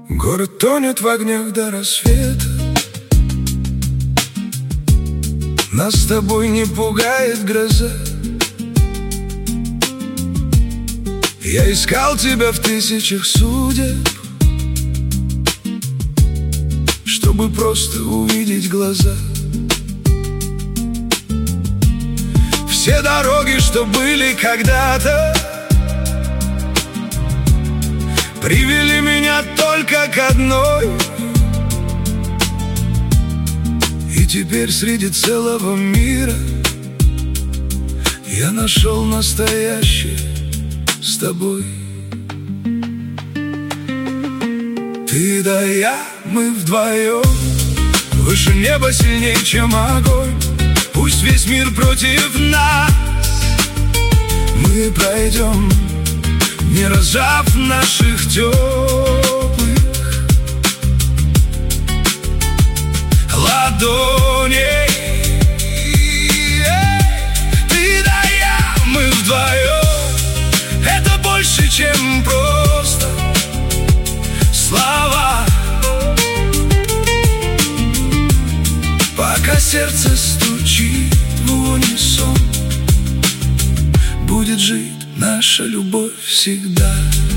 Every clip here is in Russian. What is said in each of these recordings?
Город тонет в огнях до рассвета. Нас с тобой не пугает гроза. Я искал тебя в тысячах судеб, чтобы просто увидеть глаза. Все дороги, что были когда-то, привели меня только к одной. И теперь среди целого мира я нашел настоящее с тобой. Ты да я, мы вдвоем, выше неба, сильнее, чем огонь. Пусть весь мир против нас, мы пройдем, не разжав наших теплых ладоней. Ты да я, мы вдвоем, это больше, чем просто слова. Пока сердце стучит в унисон, будет жить наша любовь всегда.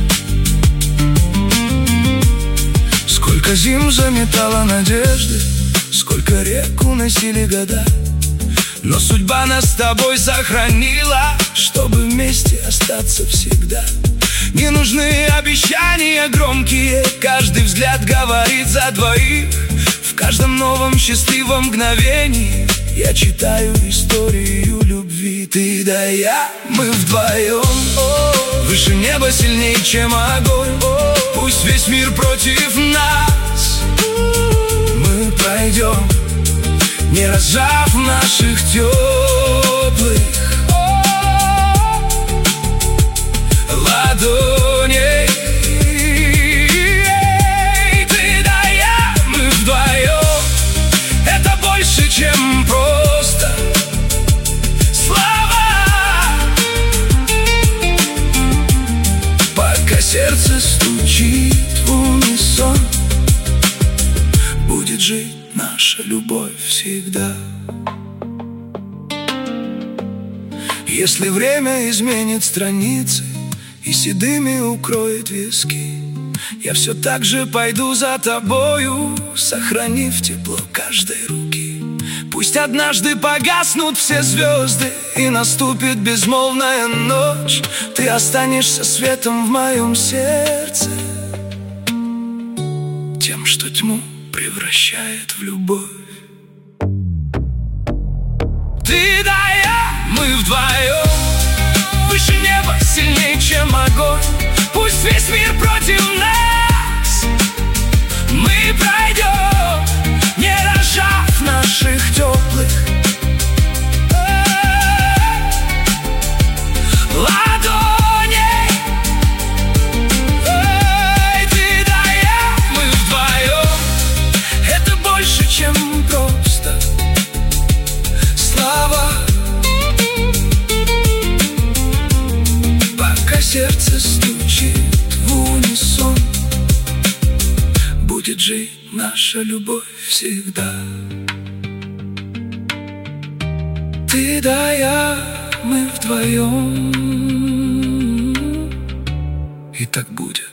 Сколько зим заметала надежды, сколько рек уносили года, но судьба нас с тобой сохранила, чтобы вместе остаться всегда. Не нужны обещания громкие, каждый взгляд говорит за двоих. В каждом новом счастливом мгновении я читаю историю любви. Ты да я, мы вдвоем, выше неба, сильнее, чем огонь. Пусть весь мир против нас, мы пройдем, не разжав наших теплых ладоней. Ты да я, мы вдвоем, это больше, чем просто слова. Пока сердце стучит в унисон, будет жить наша любовь всегда. Если время изменит страницы и седыми укроет виски, я все так же пойду за тобою, сохранив тепло каждой руки. Пусть однажды погаснут все звезды и наступит безмолвная ночь, ты останешься светом в моем сердце, тем, что тьму превращает в любовь. Ты да я, мы вдвоем, выше неба, сильнее, чем огонь. Пусть весь мир против нас, мы пройдем, не разжав наших теплых ладоней. Ты да я, мы вдвоем, это больше, чем просто слова. Пока сердце стучит в унисон, будет жить наша любовь всегда. Ты да я, мы вдвоем, и так будет.